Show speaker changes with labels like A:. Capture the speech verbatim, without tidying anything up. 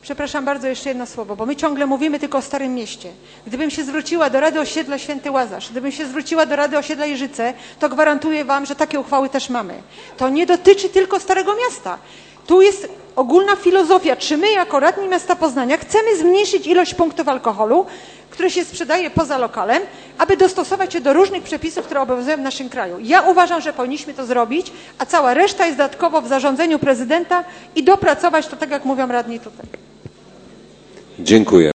A: Przepraszam bardzo, jeszcze jedno słowo, bo my ciągle mówimy tylko o Starym Mieście. Gdybym się zwróciła do Rady Osiedla Święty Łazarz, gdybym się zwróciła do Rady Osiedla Jeżyce, to gwarantuję wam, że takie uchwały też mamy. To nie dotyczy tylko Starego Miasta. Tu jest ogólna filozofia, czy my jako radni miasta Poznania chcemy zmniejszyć ilość punktów alkoholu, które się sprzedaje poza lokalem, aby dostosować się do różnych przepisów, które obowiązują w naszym kraju. Ja uważam, że powinniśmy to zrobić, a cała reszta jest dodatkowo w zarządzeniu prezydenta i dopracować to tak, jak mówią radni tutaj.
B: Dziękuję.